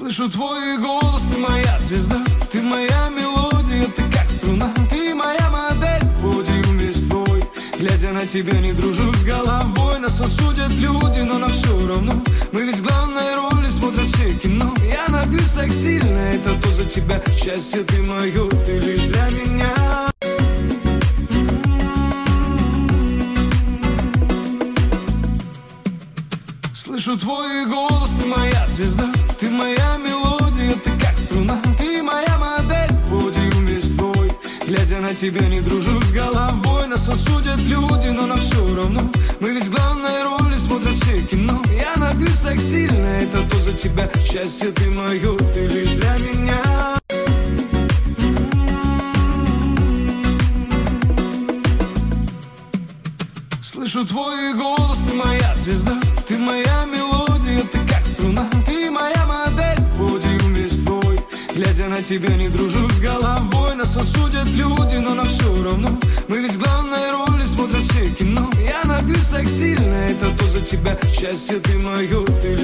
Слышу твой голос, ты моя звезда, ты моя мелодия, ты как струна, ты моя модель, подиум весь твой. Глядя на тебя, не дружу с головой. Нас осудят люди, но нам все равно. Мы ведь в главной роли смотрят все кино. Я напьюсь так сильно, это то за тебя. Счастье ты мое, ты лишь для меня. Слышу твой голос, ты моя звезда, ты моя мелодия, ты как струна, ты моя модель, подиум весь твой. Глядя на тебя, не дружу с головой. Нас осудят люди, но нам все равно. Мы ведь в главной роли смотрят все кино. Я напьюсь так сильно, это то за тебя. Счастье ты мое, ты лишь для меня. Слышу твой голос, ты моя звезда, ты моя мелодия, ты как струна, ты моя модель, подиум весь твой. Глядя на тебя, не дружу с головой. Нас осудят люди, но нам все равно. Мы ведь в главной роли смотрят все кино. Я напьюсь так сильно, это то за тебя. Счастье ты мое, ты